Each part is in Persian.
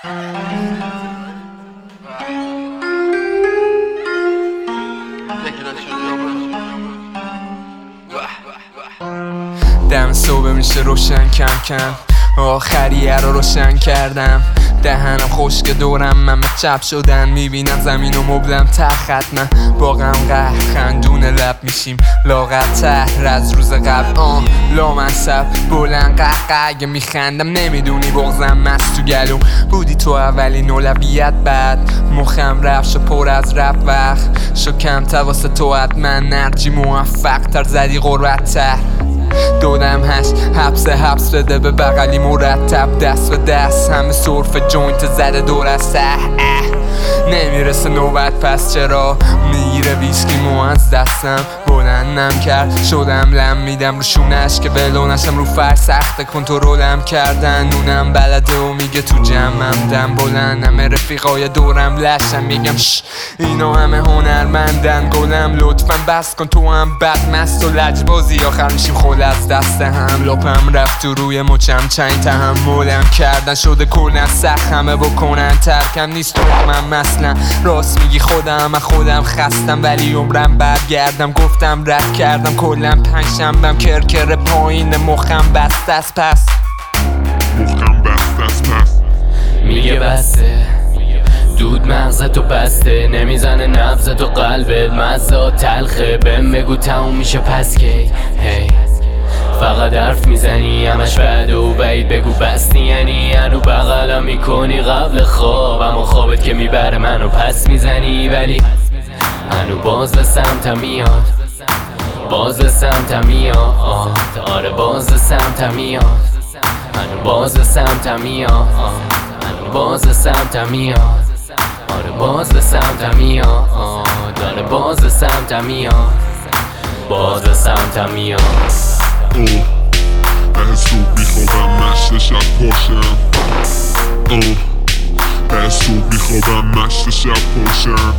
دم صبح میشه روشن کم کم، آخریه رو روشن کردم. دهنم خشک دورم همه چپ شدن، میبینم زمین و مبلم تخت. من با غم قهر خندون لب میشیم لاغرتر از روز قبل. لامصب بلند قهقه اگه میخندم نمیدونی بغزم مست تو گلوم بودی تو اولین اولویت، بعد مخم رفت شو پر از رب وقت شو کم واسه تو حتما نرجی موفق تر زدی غربت تر. دودم هشت حبس بده به بغلی مرتب دست به دست همه صرف جوینت زده دور از سه نمیرسه نوبت پس چرا میگیره ویسکی مو از دستم بلندم کرد شدم لم میدم رو شونش که بلونشم رو فر سخت کنترلم کردن اونم بلده و میگه تو جمعم دم بلندم رفیقای دورم لشم میگم شش اینا همه هنرمندن گلم لطفا بس کن تو هم بد مست و لجبازی آخر میشیم خول از دست هم لپم رفت تو روی مچم چنگ تحملم کردن شده کلن سخت همه بکنن ترکم نیست تو من مثلا راست میگی خودم خستم ولی عمرم برگردم گفتم رد کردم کلن پنجشنبم کرکر پایین مخم بسته است پس میگه بسته دود مغزتو بسته نمیزنه نبضتو قلبت مزه تلخه بهم بگو تموم میشه پس کی فقط حرف میزنی همش بده و بعید بگو بستی یعنی هنو بغلم میکنی قبل خواب اما خوابت که میبره منو پس میزنی ولی هنو باز به سمتم میاد باز به سمتم میاد آره باز به سمتم میاد هنو باز به سمتم میاد هنو باز به سمتم میاد آره باز به سمتم میاد داره باز به سمتم میاد باز به سمتم میاد ده صبح میخوابم مشت شب پاشم ده صبح میخوابم مشت شب پاشم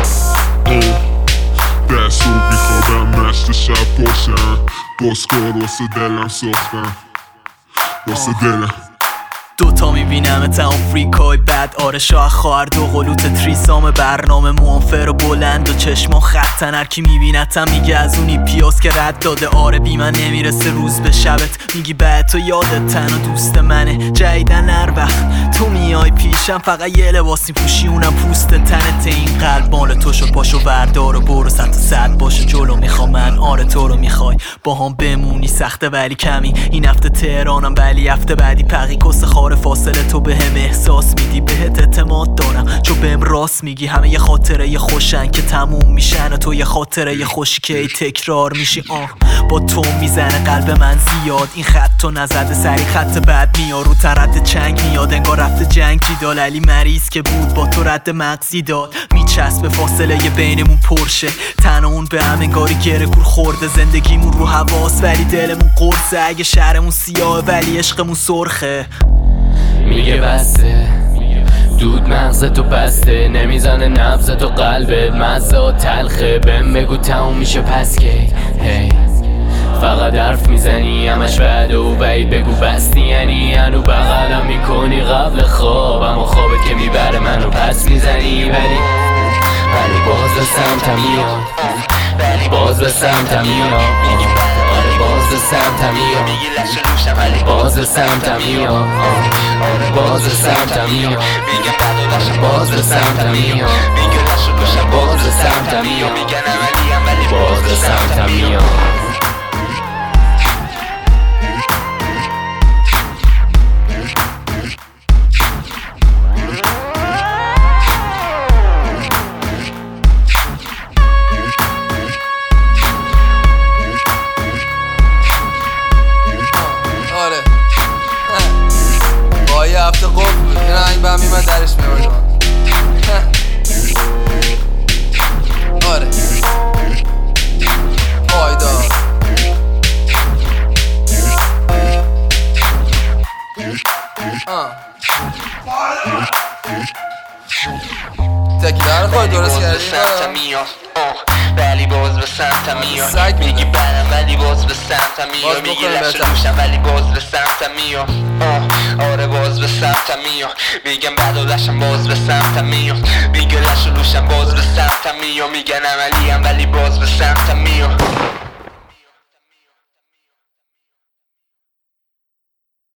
ده صبح میخوابم مشت شب پاشم بازکار واسه دلم ساختم واسه دلم دوتا میبینم تا اون فریکای بد آره شاه خواهر دو قلوت تریسام برنامه موانفر و بلند و چشما خطن هرکی میبینتم میگه از اونی پیاز که رد داده آره بی من نمیرسه روز به شبت میگی بعد تو یادت تنها دوست منه جدیدن هر وقت تو میای پیشم فقط یه لباسی پوشی اونم پوست تنت این قلب مال تو شد پاشو وردار و برو صد باشه جلو میخوام من آره تو رو میخوای با هم بمونی سخته ولی کمی این هفته تهرانم ولی هفته بعدی پقی کس فاصله تو به هم احساس میدی بهت اعتماد دارم چون بهم راست میگی همه یه خاطره یه خوشن که تموم میشن و تو یه خاطره یه خوشی که ای تکرار میشی با تو میزنه قلب من زیاد این خط تو نزده سری خط بعد میاد رو ترد چنگ میاد انگار رفته جنگ جیدال علی مریض که بود با تو رد مغزی داد میچسبه فاصله یه بینمون پرشه تن اون به هم انگاری گره گور خورده زندگیمون رو حواس ولی دلمون قرصه اگه شهرمون سیاه ولی عشقمون سرخه میگه بسته دود مغزتو بسته نمیزنه نبضتو قلبت مزه تلخه بهم بگو تموم میشه پس کی فقط حرف میزنی همش بده و بعید بگو بستی یعنی هنو بغلم میکنی قبل خواب اما خوابت که میبره منو پس میزنی ولی باز به سمتم میاد باز به سمتم میاد باز به سمتم میاد باز به سمتم میاد باز به سمتم میاد باز به سمتم میاد باز به سمتم میاد باز به سمتم میاد یه هفته قفل بود این رنگ به همی من درش میوردم آره پایدار تکی در خواهی درست کردی ولی باز به سمتم میاد میگی برم ولی باز به سمتم میاد میگی لش روشم ولی باز به سمتم میاد آره باز به سمتم میاد میگم بعد و لشم باز به سمتم میاد میگه لش روشم باز به سمتم میاد میگن عملیم ولی باز به سمتم میاد